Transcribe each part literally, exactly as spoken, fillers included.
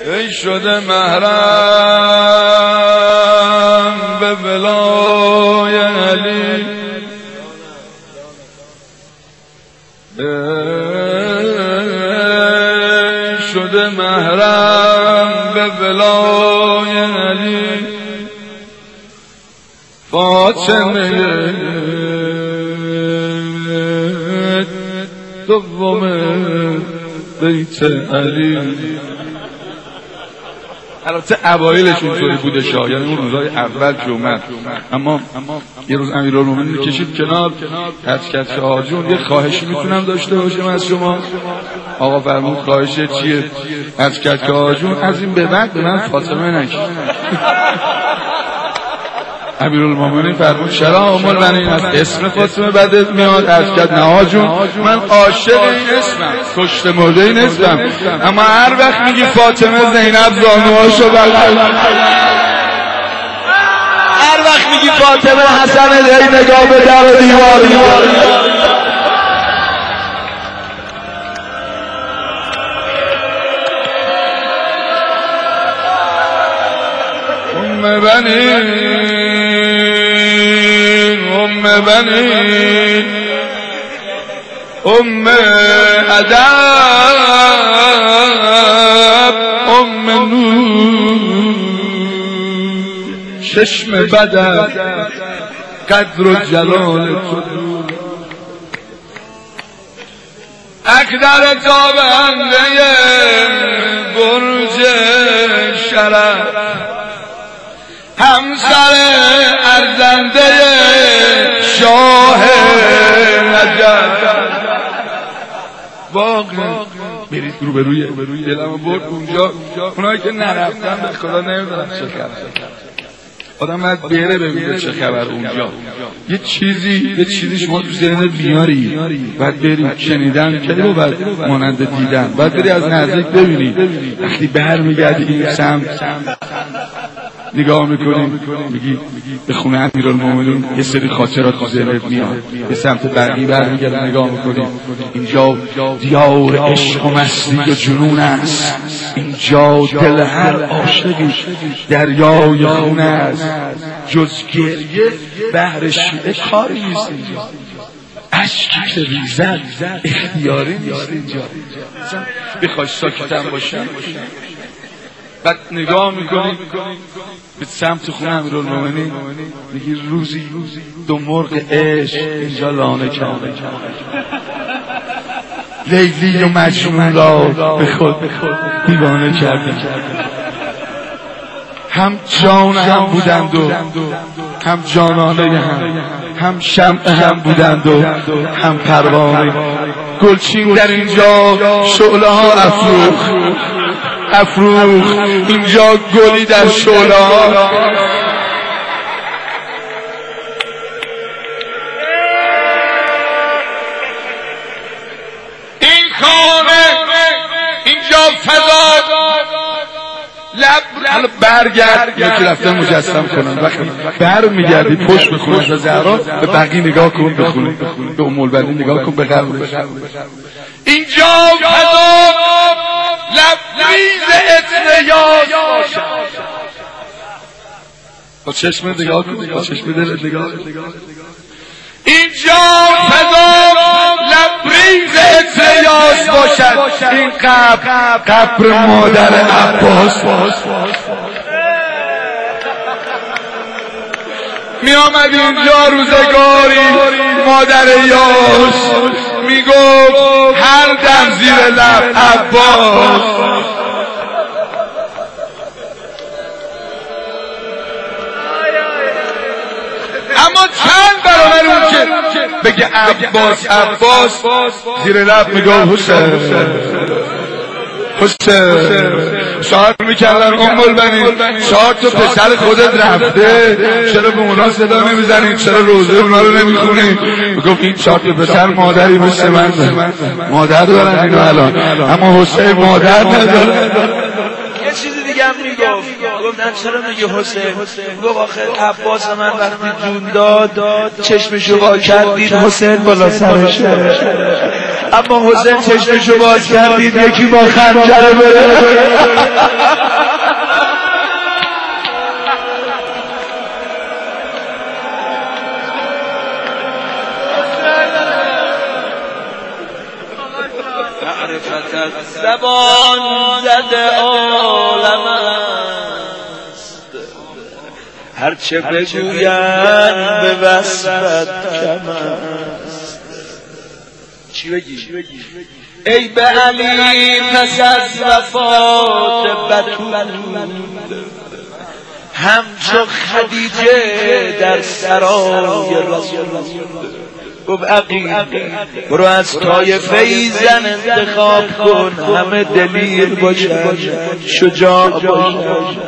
ای شده محرم به ولای علی، ای شده محرم به ولای علی، فاطمه دوم بیت علی. البته اوایلشون طوری بوده شاه، یعنی اون روزای اول جمعه، اما یه روز امیرالمومنین کشید کنار، عرض کرد که آقا جون یه خواهشی میتونم داشته باشم از شما؟ آقا فرمود خواهش چیه؟ عرض کرد که آقا جون از این به بعد به من فاطمه نگید. امیرالمومنین فرمود چرا ام المؤمنین از اسم فاطمه بدت میاد؟ عرض کرد نه آقا جون من عاشق این اسمم، کشته مرده این اسمم، اما هر وقت میگی فاطمه زینب زانوهاشو بغل، هر وقت میگی فاطمه حسن دی نگاه به در و دیوار. ام بنین ام بنین ام ادب ام نور، چشم بدر قدر و جلال تو، اکدر تابنده برج شرف، همسر ارزنده شاه نجف. واقعا برید روبروی دلمو برد اونجا، اونایی که نرفتن به خدا نمیدونم چه خبر. آدم باید بره ببینه چه خبر اونجا. یه چیزی یه چیزی شما تو ذهنت بیاری، باید بری شنیدن کلی و بعد مانند دیدن، باید بری از نزدیک ببینی. وقتی برمیگردی این سمت نگاه میکنیم میگی به خونه امیرالمومنین، یه سری خاطرات تو ذهنت میاد. به سمت برقی برمیگردی نگاه میکنیم، اینجا دیار عشق و مستی و جنون است، اینجا دل هر عاشقی دریای خون است، جز گریه بحر شیعه کاری نیست اینجا، اشکی که ریزد اختیاری نیست اینجا. بخوای ساکتم باشی بعد نگاه میکنی به سمت خونه امیرالمومنین، میگی روزی دو مرغ عشق اینجا لانه کرده، لیلی و مجنون را به خود دیوانه کرده. هم جان هم بودند و هم جانانه هم، هم شمع هم بودند و هم پروانه. گلچین در اینجا شعله ها افروخت افروخت، اینجا گلی در شعله ها. این خانه اینجا فضا لب برگرد یا که رفتن مجسم کنن، وقتی بر میگردی پشت به خونه و زهرا به بقیه نگاه کن، به خونه به ام المؤمنین نگاه کن، به قبرش. اینجا فضا لبریز اتریاز باشد. با چشم نگاه کن، با چشم دلت نگاه کن. اینجا فضا لبریز اتریاز باشد. این قبر قبر مادر عباس می آمد اینجا روزگاری مادر یاس می گفت هر دم زیر لب عباس. اما چند برابر اون که بگه عباس عباس زیر لب می گفت حسین حسین. شاید میکردن ام المؤمنین شاید تو پسر خودت رفته، چرا به اونا صدا نمیزنید، چرا روزه اونا رو نمیخونید؟ گفت این چهار تا پسر مادری مثل من مادر دارن اینو الان، اما حسین مادر نداره. یه چیزی دیگه هم میگفت، گفتن چرا میگه حسین؟ گفت آخه عباس من وقتی جون داد چشمشو وا کرد دید حسین بالا سرشه. اما حسین چشمشو باز کردید یکی با خنجر بره. زبان زده عالم است، هرچه بگوین به وصفت کم است. چی بگی؟ ای به علی پس از وفات بتول همچو خدیجه در سرای رسول گفت عقیل برو از طایفه زن انتخاب کن، همه دلیر باشن شجاع باشن.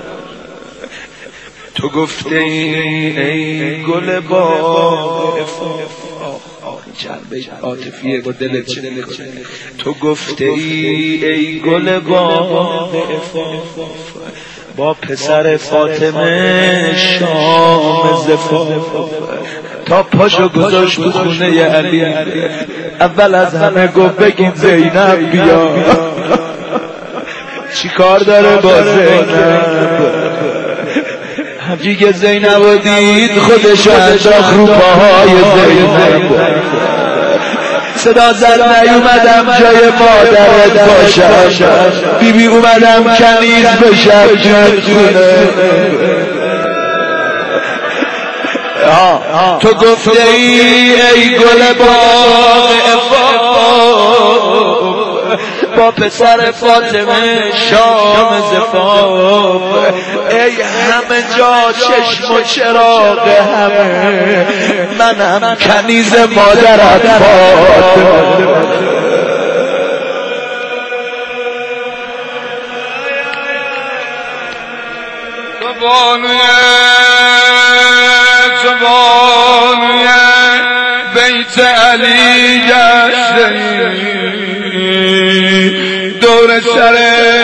تو گفته ای ای گل باغ جنبه عاطفیه با دلت چه نکنه. تو گفته ای ای گل باغ با پسر فاطمه شام زفاف، تا پاشو گذاشت تو خونه علی. اول از همه گفت بگین زینب بیا. چی کار داره با زینب؟ همچی که زینب رو دید خودشو انداخت رو پاهای زینب. صدا زد نیومدم جای مادرت باشم، بیبی اومدم کنیز بشم جود خونه. تو گفته ای ای گل باغ با پسر فاطمه شام زفاف، ای همه جا چشم و چراغ همه، منم کنیز مادرت فاطمه. زبانوی بیت علی گشته دور سر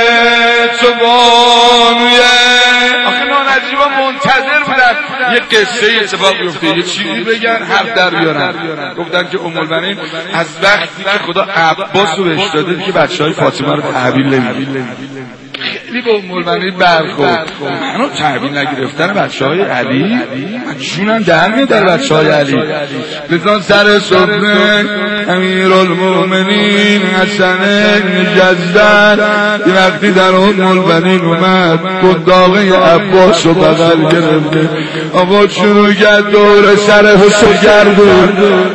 زبانوی. آخه نانجیبا منتظر بودن یه قصه اتفاق بیفته، یه چیزی بگن حرف در بیارن. گفتن که ام البنین از وقتی که خدا عباس رو بهش داده که بچه های فاطمه رو تحویل نمیده، خیلی به ام البنین برخورد. منو تحویل نگرفتن بچه های علی من جونم در میاد در بچه های علی. لذا سر صبح امیرالمومنین حسن جزدن یه وقتی در ام البنین اومد گنداغه عباس رو بغل گرفته، آقا شروع کرد دور سر حسین گردون.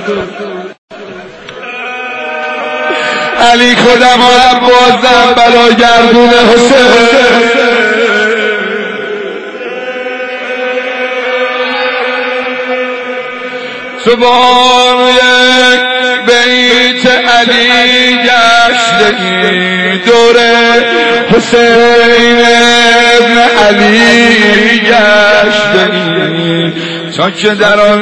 علی خودم آدم بازم بلا گردون حسین. سبحان یک بیت علی گشتگی دور حسین ابن علی گشتگی، تا که در آن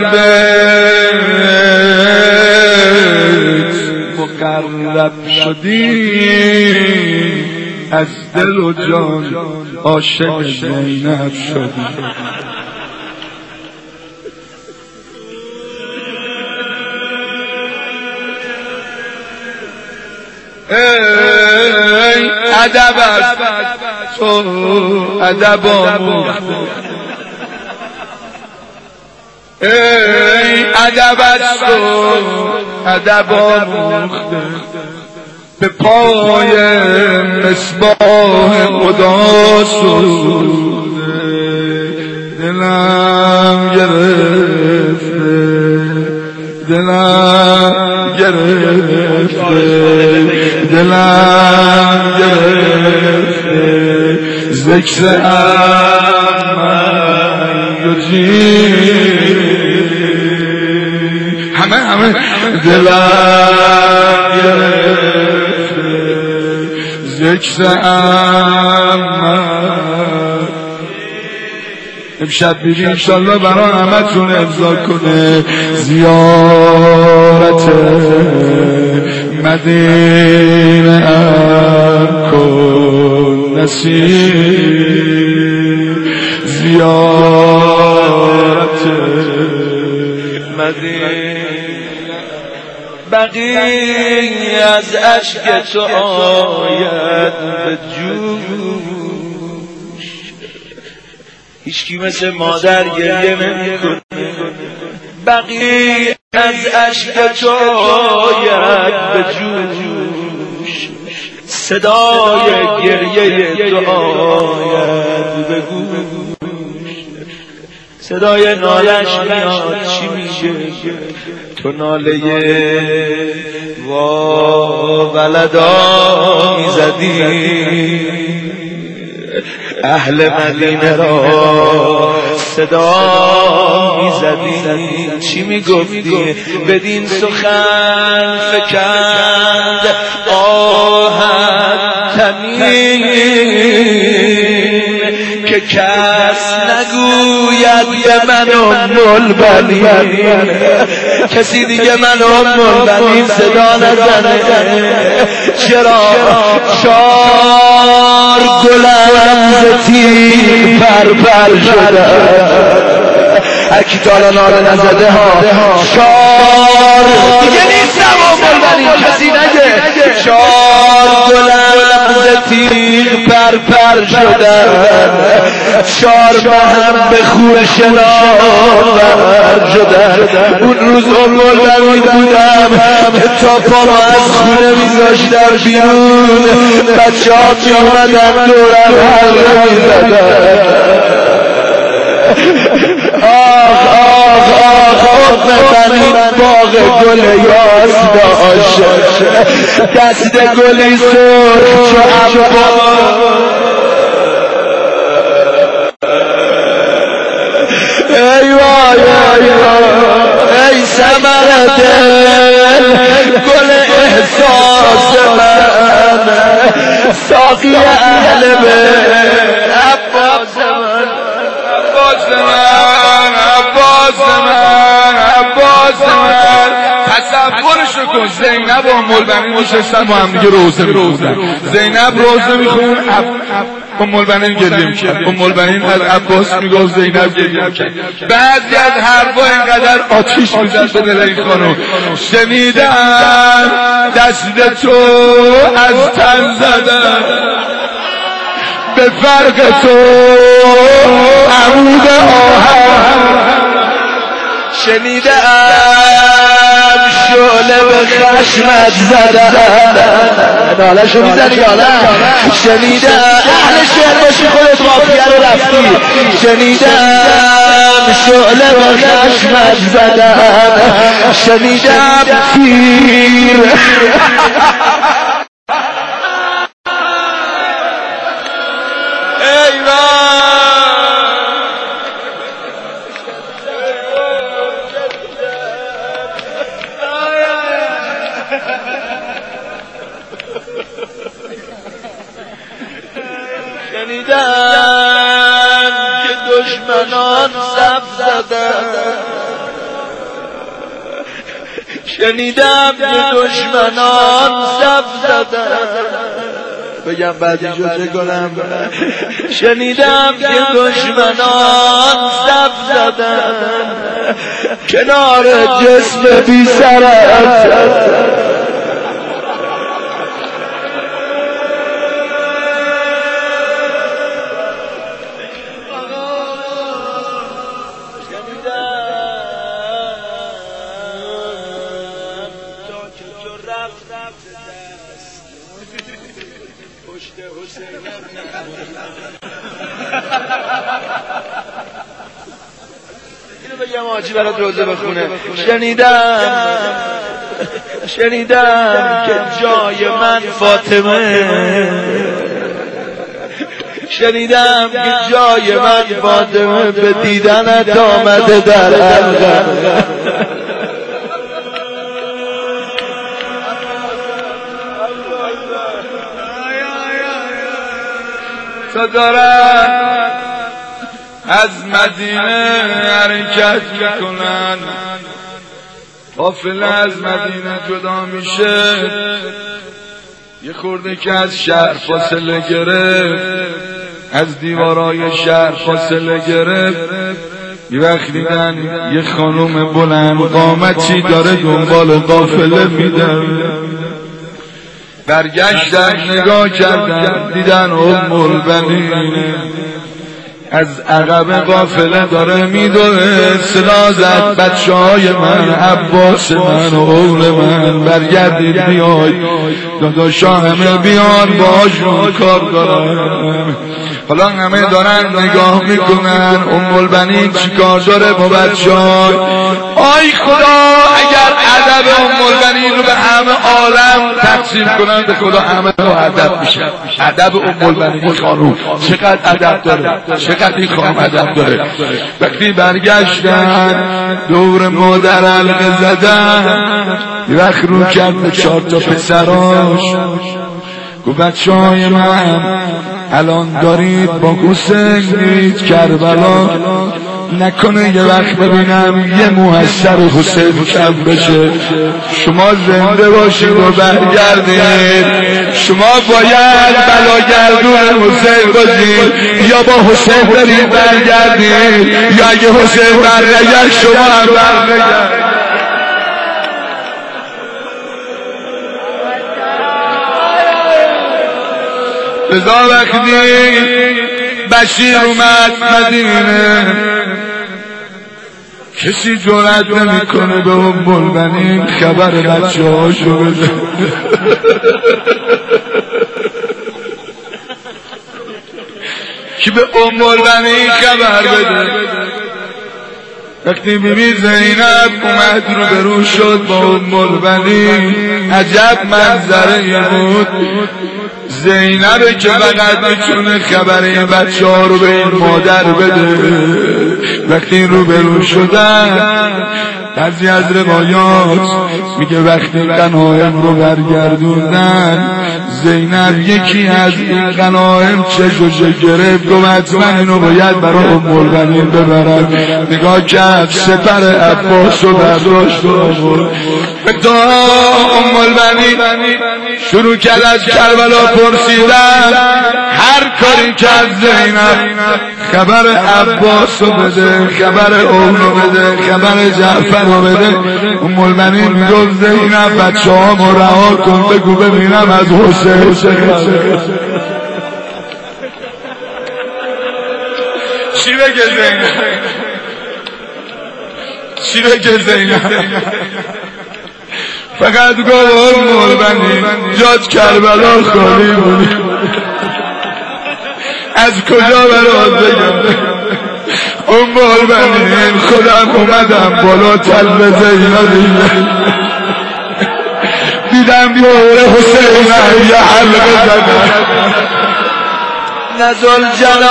بیت مقرب شدی از دل و جان عاشق زینب شدی. ای ادب است تو ادب آموخته، ای ادب است تو ادب آموخته، به پای مصباح خدا سوده، دلم گرفته دلم گرفته دلم گرفته ذکر احمد جی همه همه دلم گرفته ذکر احمد. امشب بیدی انشالله برای همتون امضا کنه زیارت مدینه ام کن نصیب، زیارت مدینه بقی از اشک تو آید به جوش، هیچکی مثل مادر گریه نمی‌کنه. بقی از اشک تو آید به جوش، صدای گریه تو آید به گوش، صدای نالش میاد چی میگه؟ تو ناله وا ولدا میزدی، اهل مدینه را صدا میزدی، چی میگفتی؟ بدین سخن فکند آهن تنین، که کس نگوید به من ام البنین، کسی دیگه من ام البنین صدا نزنه. چرا؟ چار گلم ز تیر پر پر شده، هرکی تالا ناله نزده ها، چار دیگه نیستم ام البنین کسی نگه. چار گلم ز تیر پر پر شده، چار مهم به خون شناور شده. اون روز ام البنین بودم که تا پامو از خونه میذاشتم بیرون، بچه ها می آمدن دورم حلقه میزدن. آخ آخ آخ ام البنین باغ گل یاس داشت، دست گلی سرخ چو عباس. ای وای ای ای ثمر دل، گل احساس من، ساقی اهل بیت عباس من، عباس من، عباس من، عباس من. تصورش رو کن، زینب و ام البنین نشستن با هم دیگه روزه میخوندن، زینب روزه میخون، ام البنین گریه میکرد، ام البنین از عباس میگفت، زینب گریه میکرد. بعضی از حرفا اینقدر آتیش میزد به دل این خانم. شنیدم دست تو از تن زدن، به فرق تو عمود آهن. شنیدم شعله به خشمت زدن، نالشو میزنی یا نه؟ شنیدم اهل شعر باشی خودت قافیه رو رفتی. شنیدم شعله به خشمت زدن، شنیدم تیر شنیدم که دشمنان صف زدن، شنیدم که دشمنان صف زدن. بگم بعدی جوزه کنم. شنیدم که دشمنان صف زدن، کنار جسم بی سرت. اینو بگم آجی برات روزه بخونه. شنیدم شنیدم که جای من فاطمه، شنیدم که جای من فاطمه به دیدنت آمده در حلقه. تا دارن از مدینه حرکت میکنن، قافله از مدینه جدا میشه، یه خورده که از شهر فاصله گرفت، از دیوارای شهر فاصله گرفت، یه وقت دیدن یه خانوم بلند قامتی داره دنبال قافله میدن، برگشتن نگاه کردن دیدن ام البنین از عقب قافله داره میدوه، صدا زد بچه های من، عباس من و اول من، برگردید بیای داداشا همه بیان باشون کار دارن. حالا همه دارن نگاه میکنن ام البنین چی کار داره با بچه های. آی خدا اگر ادب ام البنین رو به همه عالم تقسیم کنن به خدا همه رو ادب میشن. ادب ام البنین خانوم چقدر ادب داره، چقدر این خانم ادب داره. وقتی برگشتن دور مادر حلقه زدن، یه وقت رو کرد به چهار تا پسراش، گفت بچه های من الان دارید با حسین میرید کربلا، نکنه یه وقت ببینم یه موثر حسین کم بشه، شما زنده باشید و برگردید، شما باید بلاگردون حسین باشید یا با حسین برید برگردید، یا اگه حسین برگرد شما هم برگرد. لذا وقتی بشیر اومد مدینه کسی جرأت نمیکنه به ام البنین خبر بچه هاشو بده. کی به ام البنین خبر بده. وقتی بیبی زینب اومد رو برو شد با ام البنین، عجب منظره بود. زینب که فقط میتونه خبر این بچه ها رو به این مادر بده. وقتی رو برو شدن بعضی از روایات میگه وقتی غنایم رو برگردوندن، زینب یکی از این غنایم چشوش گرفت، گفت من اینو باید برای ام البنین ببرم. نگاه کرد سپر عباس رو برداشت و آورد تا ام البنین شروع کرد از کربلا پرسیدن، هر کاری کرد زینب خبر عباس رو بده، خبر اون رو بده، خبر جعفر رو بده. ام البنین میگفت زینب بچه ها رو رها کن، بگو ببینم از حسین چی بگه زینب، چی بگه زینب. فقط گفت ام البنین جات کربلا خالی بودی، از کجا برات بگم. ام البنین خودم اومدم بالا تل زینب، دیدم دور حسین یه حلقه زدن، نزل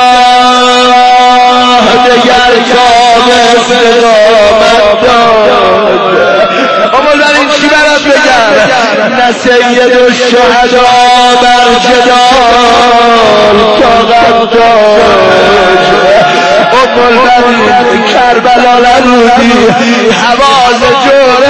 جناح دگر جام استقامت داد. ام البنین چی برات بگم، نه سید الشهدا بر جدال طاقت داشت. ام البنین کربلا نرودی حواز جور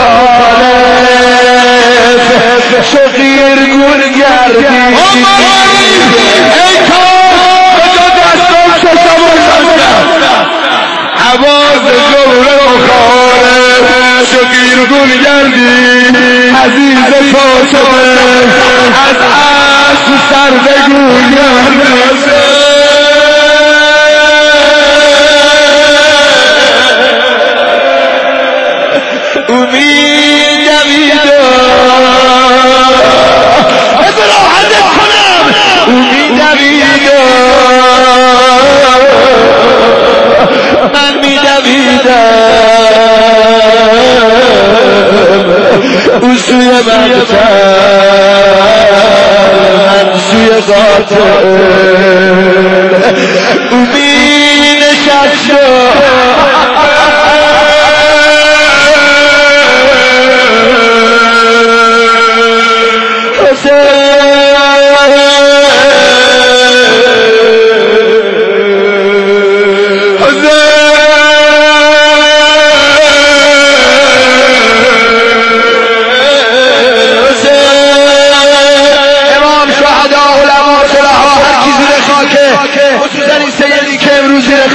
مخالف، شقیر گون گردی. ام البنین ای کار کجا دستان کشم و زنم، حواز جور مخالف شقیر گون گردی. عزیز فاطمه از عصر سر بگویم امید دویدم، از راحتت کنم امید دویدم، من می دویدم او سوی مقتل، من سوی قاتل. او می نشست امام شهدا علما صلحا هر چیزی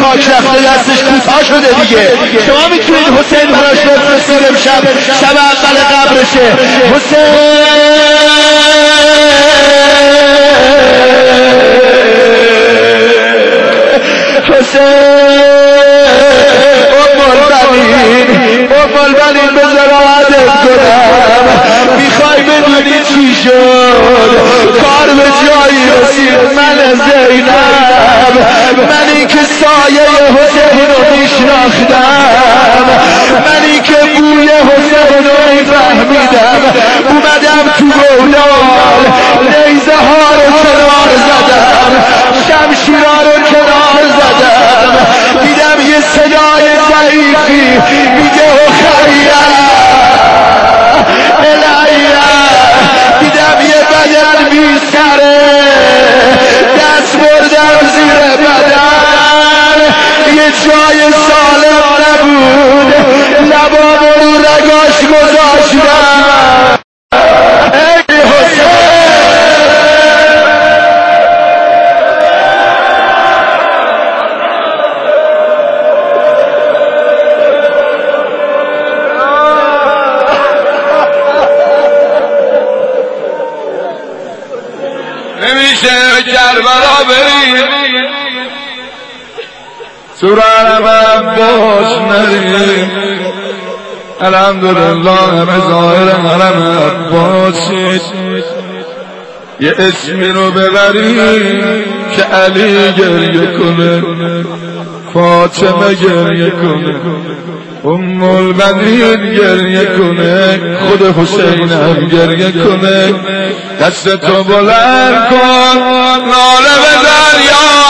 خاک رفته دستش کوتاه شده دیگه. شما میتونید حسین براش بفرستید امشب شب اول قبرشه. حسین حسین بلبلین بلبلین بذار عادت کنم. میخوای بدونی چی شد؟ کار به جایی رسید. من زینب، منی که سایه حسین رو میشناختم، منی که بوی حسین رو میفهمیدم، اومدم تو گودال نیزه ها رو کنار زدم، شمشیرها رو کنار زدم، دیدم یه صدای ضعیفی میگه خیره الهیه، دیدم یه بدن بی سره دست بردم زیر بدن، یه جای سالم نبود، لبام رو رگاش گذاشتم. ای حسین نمیشه کربلا بریم سورانم عباس نریم. الحمدلله همه ظاهر حرم عباسی، یه اسمی رو ببریم که علی گریه کنه، فاطمه گریه کنه، ام البنین گریه کنه، خود حسین هم گریه کنه. دست تو بلند کن، ناله بزن یا